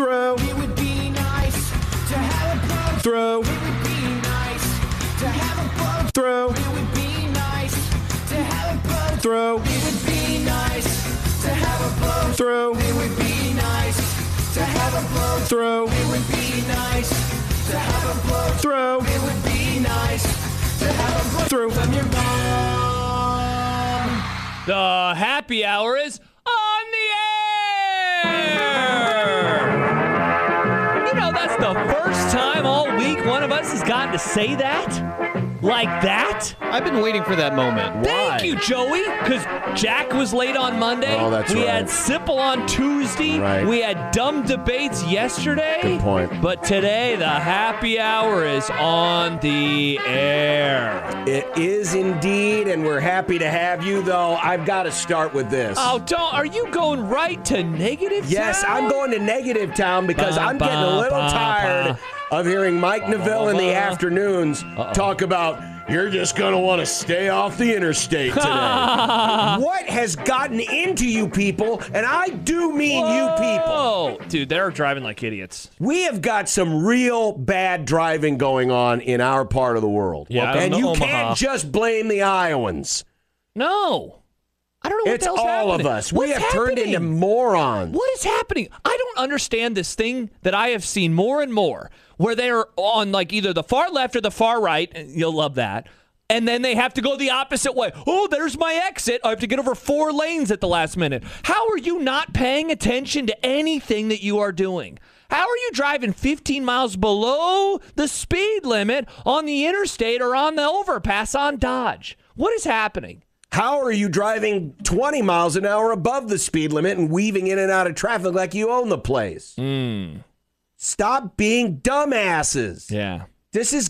throw. It would be nice to have a boat. Throw. It would be nice to have a boat. Throw. It would be nice to have a boat. Throw. It would be nice to have a boat. Throw. It would be nice to have a boat. Throw. It would be nice to have a boat. Throw. It would be nice to have a boat. Throw. From your mom. The happy hour is on the air! You know, that's the first time all week one of us has gotten to say that. Like that? I've been waiting for that moment. Thank you, Joey. Because Jack was late on Monday. Oh, that's we right. had Sipple on Tuesday. Right. We had dumb debates yesterday. Good point. But today, the happy hour is on the air. It is indeed, and we're happy to have you, though. I've got to start with this. Oh, are you going right to negative Yes, town? I'm going to Negative Town because I'm getting a little Ba, ba, tired ba. of hearing Mike Neville in the afternoons talk about, you're just going to want to stay off the interstate today. What has gotten into you people, and I do mean you people. Oh, dude, they're driving like idiots. We have got some real bad driving going on in our part of the world. Yeah, and Omaha. you can't just blame the Iowans. No. I don't know what It's the hell's all happening. of us. What's We have turned happening? into morons. What is happening? I don't understand this thing that I have seen more and more, where they're on like either the far left or the far right, and you'll love that, and then they have to go the opposite way. Oh, there's my exit. I have to get over 4 lanes at the last minute. How are you not paying attention to anything that you are doing? How are you driving 15 miles below the speed limit on the interstate or on the overpass on Dodge? What is happening? How are you driving 20 miles an hour above the speed limit and weaving in and out of traffic like you own the place? Stop being dumbasses. Yeah. This is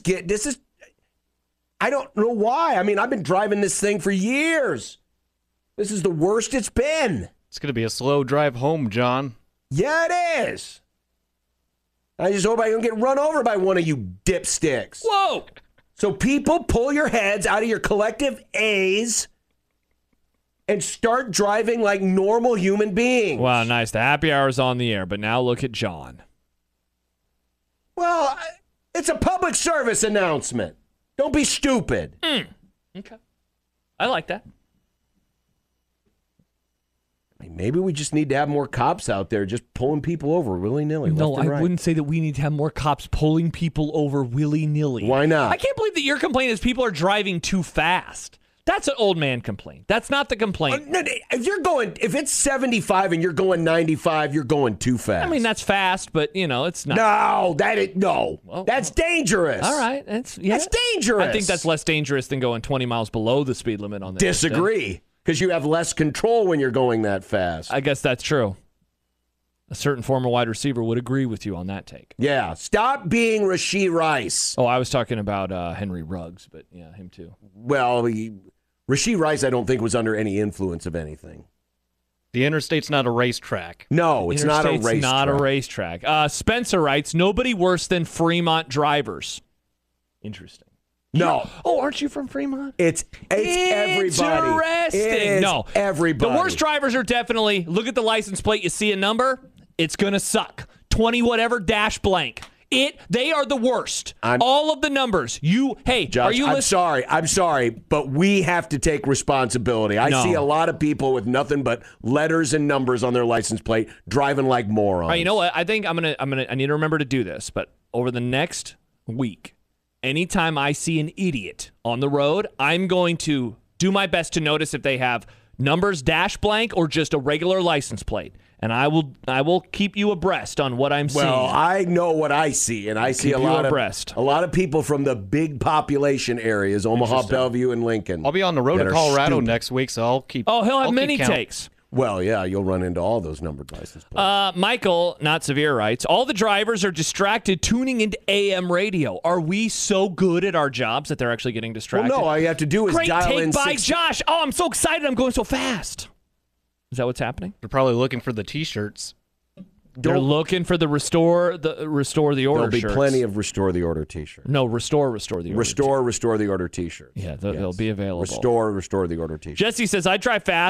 I don't know why. I mean, I've been driving this thing for years. This is the worst it's been. It's going to be a slow drive home, John. Yeah, it is. I just hope I don't get run over by one of you dipsticks. Whoa. So people, pull your heads out of your collective A's and start driving like normal human beings. Wow, nice. The happy hour is on the air, but now look at John. Well, it's a public service announcement. Don't be stupid. Okay. I like that. Maybe we just need to have more cops out there just pulling people over willy-nilly. No, left and I right. wouldn't say that we need to have more cops pulling people over willy-nilly. Why not? I can't believe that your complaint is people are driving too fast. That's an old man complaint. That's not the complaint. No, if it's 75 and you're going 95, you're going too fast. I mean, that's fast, but, it's not. No, that's dangerous. All right. That's dangerous. I think that's less dangerous than going 20 miles below the speed limit on the interstate. Disagree, because you have less control when you're going that fast. I guess that's true. A certain former wide receiver would agree with you on that take. Yeah, stop being Rashee Rice. Oh, I was talking about Henry Ruggs, but yeah, him too. Well, Rashee Rice, I don't think, was under any influence of anything. The interstate's not a racetrack. No, it's not a racetrack. It's not a racetrack. Spencer writes, nobody worse than Fremont drivers. Interesting. No. Oh, aren't you from Fremont? It's everybody. Interesting. It is no, everybody. The worst drivers are definitely, look at the license plate, you see a number, it's going to suck. 20 whatever dash blank. They are the worst. All of the numbers. Josh, are you listening? I'm sorry, but we have to take responsibility. I see a lot of people with nothing but letters and numbers on their license plate driving like morons. All right, you know what? I think I need to remember to do this, but over the next week, anytime I see an idiot on the road, I'm going to do my best to notice if they have numbers dash blank or just a regular license plate. And I will keep you abreast on what I'm seeing. Well, I know what I see, and I see a lot of people from the big population areas, Omaha, Bellevue, and Lincoln. I'll be on the road to Colorado next week, so I'll keep. Oh, he'll have many count. takes. Well, yeah, you'll run into all those numbered license plates. Michael, not severe, writes, all the drivers are distracted tuning into AM radio. Are we so good at our jobs that they're actually getting distracted? Well, no, all you have to do is Great dial take in by Josh. Oh, I'm so excited. I'm going so fast. Is that what's happening? They're probably looking for the T-shirts. They're looking for the restore the order There'll be shirts. plenty of Restore the Order T-shirts. No, restore the order. Restore the Order T-shirts. Yeah, they'll be available. Restore the Order T-shirts. Jesse says, I drive fast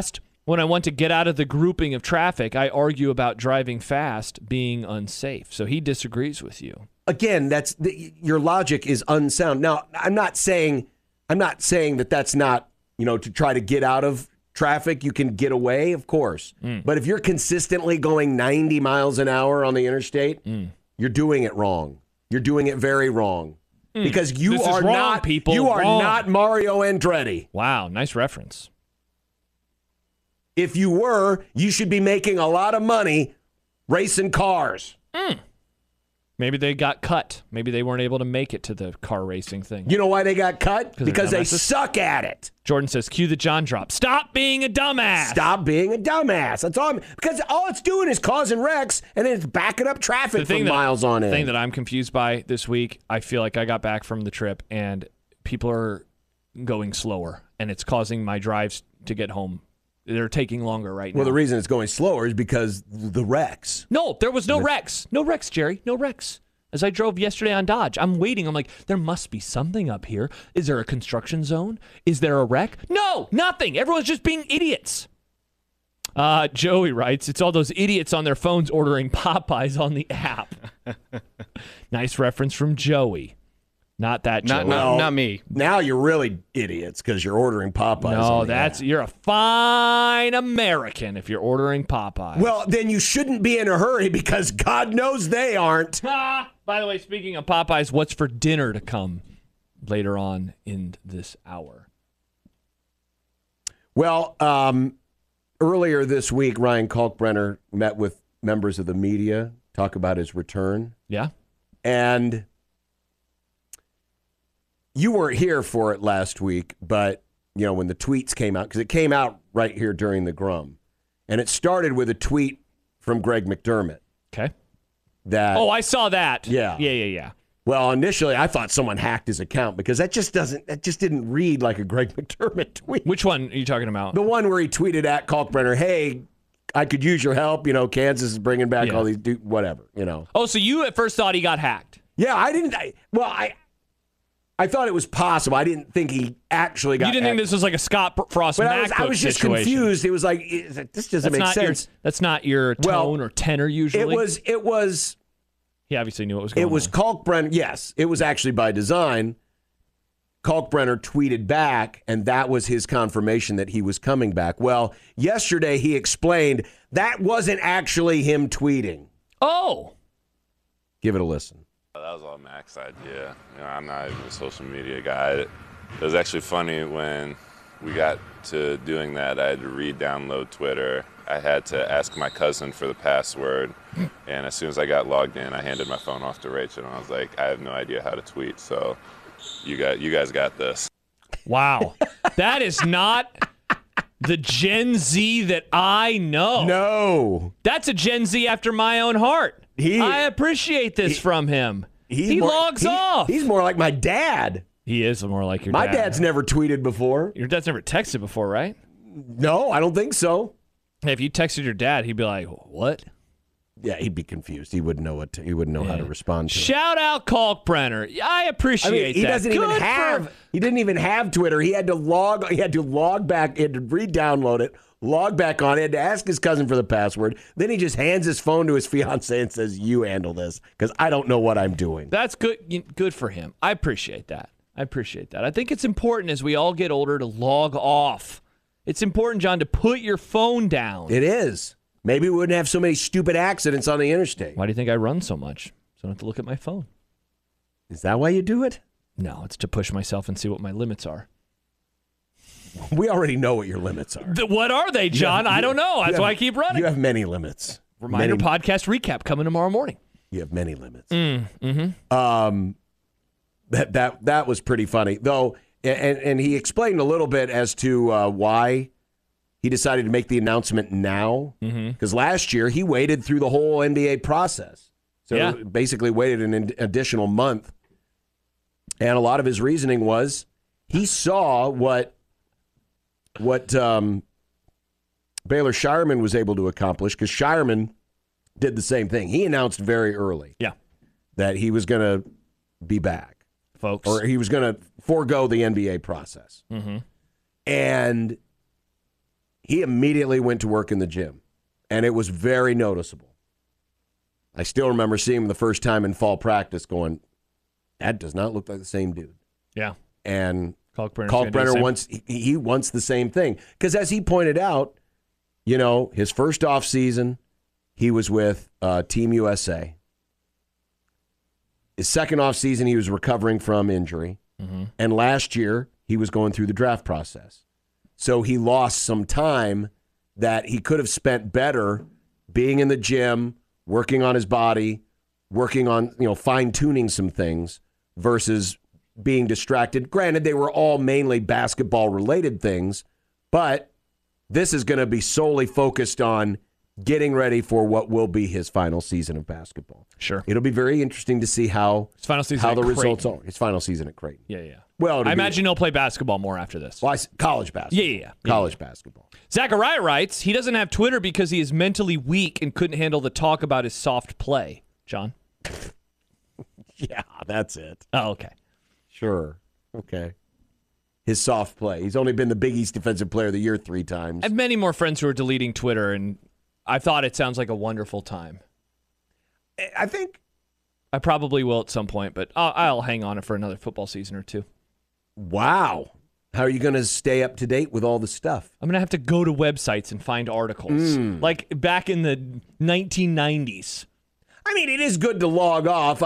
When I want to get out of the grouping of traffic, I argue about driving fast being unsafe. So he disagrees with you. Again, your logic is unsound. Now, I'm not saying that that's not, to try to get out of traffic. You can get away, of course. But if you're consistently going 90 miles an hour on the interstate, you're doing it wrong. You're doing it very wrong. Because you are not people. You are not Mario Andretti. Wow, nice reference. If you were, you should be making a lot of money racing cars. Maybe they got cut. Maybe they weren't able to make it to the car racing thing. You know why they got cut? Because they suck at it. Jordan says, cue the John drop. Stop being a dumbass. Stop being a dumbass. That's all. Because all it's doing is causing wrecks, and then it's backing up traffic for miles on end. The thing that I'm confused by this week, I feel like I got back from the trip, and people are going slower, and it's causing my drives to get home. They're taking longer right now. Well, the reason it's going slower is because the wrecks. No, there was no wrecks. No wrecks, Jerry. No wrecks. As I drove yesterday on Dodge, I'm waiting. I'm like, there must be something up here. Is there a construction zone? Is there a wreck? No, nothing. Everyone's just being idiots. Joey writes, it's all those idiots on their phones ordering Popeyes on the app. Nice reference from Joey. Not that Joey. Not me. Now you're really idiots because you're ordering Popeyes. No, you're a fine American if you're ordering Popeyes. Well, then you shouldn't be in a hurry because God knows they aren't. By the way, speaking of Popeyes, what's for dinner to come later on in this hour? Well, earlier this week, Ryan Kalkbrenner met with members of the media, talk about his return. Yeah. And you weren't here for it last week, but, when the tweets came out, because it came out right here during the Grum. And it started with a tweet from Greg McDermott. Okay. I saw that. Yeah. Yeah. Well, initially, I thought someone hacked his account because that just didn't read like a Greg McDermott tweet. Which one are you talking about? The one where he tweeted at Kalkbrenner, hey, I could use your help. Kansas is bringing back all these, whatever, Oh, so you at first thought he got hacked? Yeah, I thought it was possible. I didn't think he actually got. You didn't think this was like a Scott Frost MacBook I was just situation. confused. It was like this doesn't make sense. That's not your tone or tenor usually. It was. He obviously knew what was going on. It was Kalkbrenner. Yes, it was actually by design. Kalkbrenner tweeted back, and that was his confirmation that he was coming back. Well, yesterday he explained that wasn't actually him tweeting. Oh, give it a listen. That was all Mac's idea. I'm not even a social media guy. It was actually funny when we got to doing that. I had to re-download Twitter. I had to ask my cousin for the password. And as soon as I got logged in, I handed my phone off to Rachel. And I was like, I have no idea how to tweet. So you guys got this. Wow. That is not the Gen Z that I know. No. That's a Gen Z after my own heart. I appreciate this from him. He logs off. He's more like my dad. He is more like your dad. My dad. dad's never tweeted before. Your dad's never texted before, right? No, I don't think so. Hey, if you texted your dad, he'd be like, what? Yeah, he'd be confused. He wouldn't know he wouldn't know how to respond to Shout out Kalkbrenner. I appreciate he that. He didn't even have Twitter. He had to log back, he had to re-download it, log back on it, had to ask his cousin for the password. Then he just hands his phone to his fiance and says, you handle this, because I don't know what I'm doing. That's good. Good for him. I appreciate that. I think it's important as we all get older to log off. It's important, John, to put your phone down. It is. Maybe we wouldn't have so many stupid accidents on the interstate. Why do you think I run so much? So I don't have to look at my phone. Is that why you do it? No, it's to push myself and see what my limits are. We already know what your limits are. What are they, John? I don't know. That's why I keep running. You have many limits. Reminder podcast recap coming tomorrow morning. You have many limits. Mm-hmm. That was pretty funny, though, and he explained a little bit as to why he decided to make the announcement now. Because last year he waited through the whole NBA process, so basically waited an additional month. And a lot of his reasoning was he saw what Baylor Shireman was able to accomplish, because Shireman did the same thing. He announced very early that he was going to be back, folks, or he was going to forego the NBA process. And he immediately went to work in the gym, and it was very noticeable. I still remember seeing him the first time in fall practice going, that does not look like the same dude. Yeah. And Kalkbrenner wants he wants the same thing. Because as he pointed out, you know, his first off season, he was with Team USA. His second off season, he was recovering from injury. Mm-hmm. And last year, he was going through the draft process. So he lost some time that he could have spent better being in the gym, working on his body, working on, you know, fine-tuning some things versus being distracted. Granted, they were all mainly basketball-related things, but this is going to be solely focused on getting ready for what will be his final season of basketball. Sure. It'll be very interesting to see how his final season how the Creighton. results are. His final season at Creighton. Yeah. Well, I imagine he'll play basketball more after this. Well, college basketball. Yeah. College basketball. Zachariah writes, he doesn't have Twitter because he is mentally weak and couldn't handle the talk about his soft play. John? Yeah, that's it. Oh, okay. Sure. Okay. His soft play. He's only been the Big East Defensive Player of the Year 3 times. I have many more friends who are deleting Twitter, and I thought it sounds like a wonderful time. I think I probably will at some point, but I'll hang on it for another football season or two. Wow. How are you going to stay up to date with all the stuff? I'm going to have to go to websites and find articles. Like back in the 1990s. I mean, it is good to log off.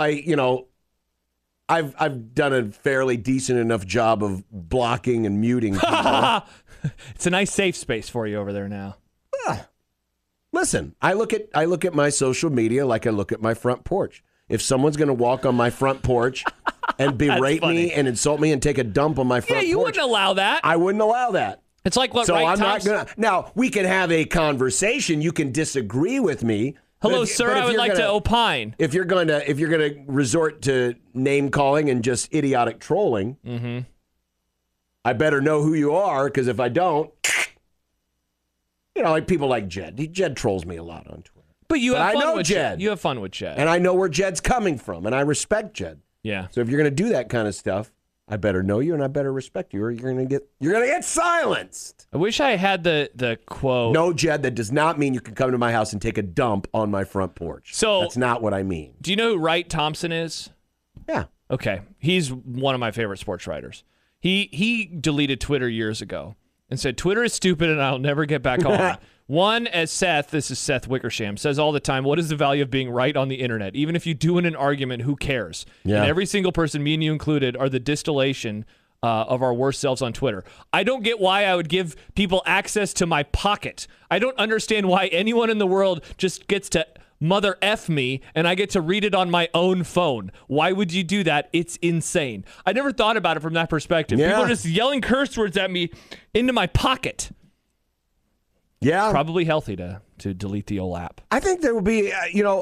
I've done a fairly decent enough job of blocking and muting people. It's a nice safe space for you over there now. Listen, I look at my social media like I look at my front porch. If someone's going to walk on my front porch and berate me and insult me and take a dump on my front porch. Yeah, you wouldn't allow that. I wouldn't allow that. It's like what so Wright I'm Thompson... not going to. Now, we can have a conversation. You can disagree with me. Hello, sir, I would like to opine. If you're going to resort to name calling and just idiotic trolling, I better know who you are, because if I don't, you know, like people like Jed. Jed trolls me a lot on Twitter. But you have I fun know with Jed. You have fun with Jed. And I know where Jed's coming from, and I respect Jed. Yeah. So if you're going to do that kind of stuff, I better know you and I better respect you, or you're going to get silenced. I wish I had the quote. No, Jed, that does not mean you can come to my house and take a dump on my front porch. So that's not what I mean. Do you know who Wright Thompson is? Yeah. Okay. He's one of my favorite sports writers. He deleted Twitter years ago and said, Twitter is stupid and I'll never get back on. One, as Seth, this is Seth Wickersham, says all the time, what is the value of being right on the internet? Even if you do win an argument, who cares? Yeah. And every single person, me and you included, are the distillation of our worst selves on Twitter. I don't get why I would give people access to my pocket. I don't understand why anyone in the world just gets to mother F me and I get to read it on my own phone. Why would you do that? It's insane. I never thought about it from that perspective. Yeah. People are just yelling curse words at me into my pocket. Yeah. Probably healthy to delete the old app. I think there will be,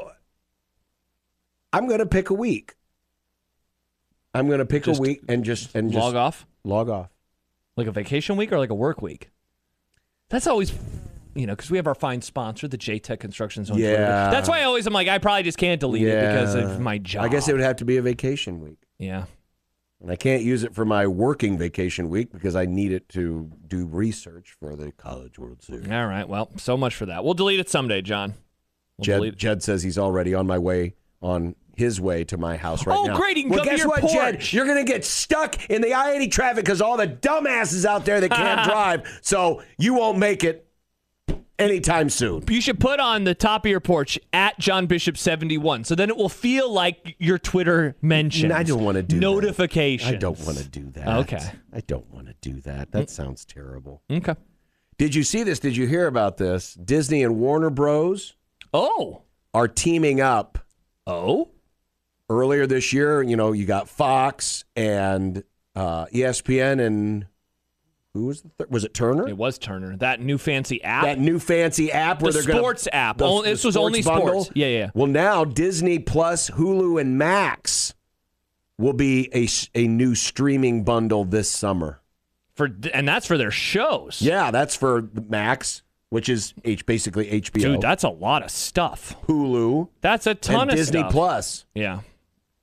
I'm going to pick a week. I'm going to pick a week and just log off? Log off. Like a vacation week or like a work week? That's always, because we have our fine sponsor, the J-Tech Constructions on Twitter. That's why I'm like, I probably just can't delete it because of my job. I guess it would have to be a vacation week. Yeah. And I can't use it for my working vacation week because I need it to do research for the College World Series. All right. Well, so much for that. We'll delete it someday, John. Jed says he's already on his way to my house right now. Oh, great. He can come to your porch. Jed? You're going to get stuck in the I-80 traffic because all the dumbasses out there that can't drive, so you won't make it anytime soon. You should put on the top of your porch at John Bishop 71, so then it will feel like your Twitter mentions. I don't want to do notifications. that. I don't want to do that. Okay. I don't want to do that. That sounds terrible. Okay. Did you see this? Did you hear about this? Disney and Warner Bros. Are teaming up. Earlier this year, you got Fox and ESPN and who was the third? Was it Turner? It was Turner. That new fancy app. That new fancy app where the they're sports app. This was sports only bundle. sports. Yeah. Well, now Disney Plus, Hulu, and Max will be a new streaming bundle this summer. And that's for their shows. Yeah, that's for Max, which is basically HBO. Dude, that's a lot of stuff. Hulu. That's a ton and of Disney stuff. Plus. Yeah.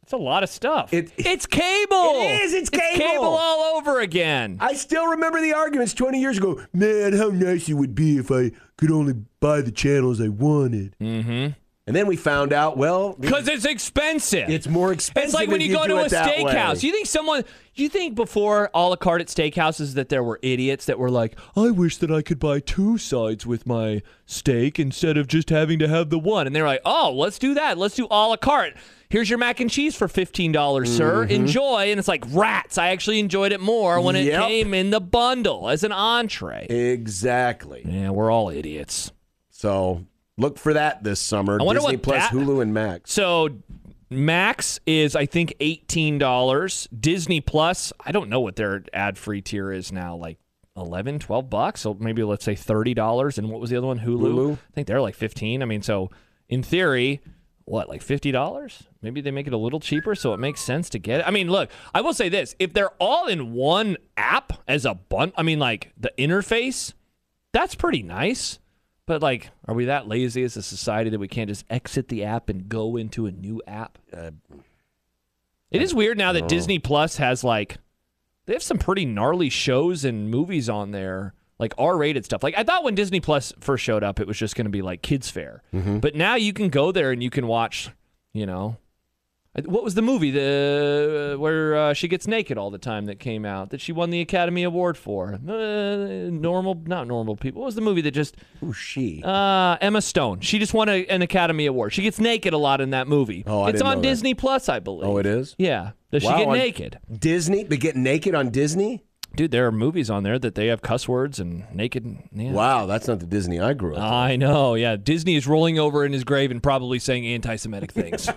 It's a lot of stuff. It's cable. It is. It's cable. It's cable all over again. I still remember the arguments 20 years ago. Man, how nice it would be if I could only buy the channels I wanted. Mm-hmm. And then we found out, well, because it's expensive. It's more expensive. It's like when you go to a steakhouse. Way. You think before a la carte at steakhouses that there were idiots that were like, I wish that I could buy 2 sides with my steak instead of just having to have the one. And they're like, oh, let's do that. Let's do a la carte. Here's your mac and cheese for $15, sir. Enjoy. And it's like rats. I actually enjoyed it more when it came in the bundle as an entree. Exactly. Yeah, we're all idiots. So look for that this summer. Disney Plus, Hulu, and Max. So Max is, I think, $18. Disney Plus, I don't know what their ad-free tier is now, like $11, $12. So maybe let's say $30. And what was the other one? Hulu? I think they're like $15. I mean, so in theory, what, like $50? Maybe they make it a little cheaper, so it makes sense to get it. I mean, look, I will say this. If they're all in one app as a bundle, I mean, like the interface, that's pretty nice. But, like, are we that lazy as a society that we can't just exit the app and go into a new app? It is weird now that Disney Plus has, like, they have some pretty gnarly shows and movies on there, like R-rated stuff. Like, I thought when Disney Plus first showed up, it was just going to be, like, kids' fare. But now you can go there and you can watch, you know, what was the movie where she gets naked all the time that came out that she won the Academy Award for? Not normal people. What was the movie that just? Who's she? Emma Stone. She just won an Academy Award. She gets naked a lot in that movie. Oh, I it's didn't on know Disney Plus, I believe. Oh, it is? Yeah. Does she get naked? Disney? They get naked on Disney? Dude, there are movies on there that they have cuss words and naked. Yeah. Wow, that's not the Disney I grew up with. I know. Yeah, Disney is rolling over in his grave and probably saying anti-Semitic things.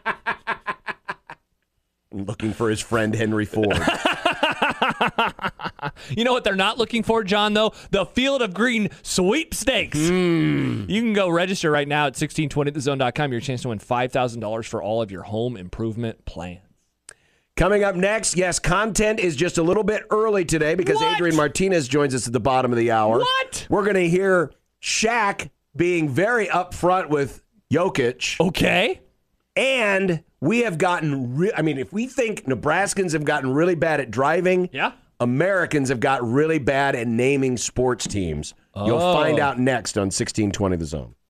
Looking for his friend Henry Ford. You know what they're not looking for, John, though? The Field of Green sweepstakes. You can go register right now at 1620thezone.com. Your chance to win $5,000 for all of your home improvement plans. Coming up next, yes, content is just a little bit early today because Adrian Martinez joins us at the bottom of the hour. What? We're going to hear Shaq being very upfront with Jokic. Okay. And we have gotten, if we think Nebraskans have gotten really bad at driving, Americans have got really bad at naming sports teams. You'll find out next on 1620 The Zone.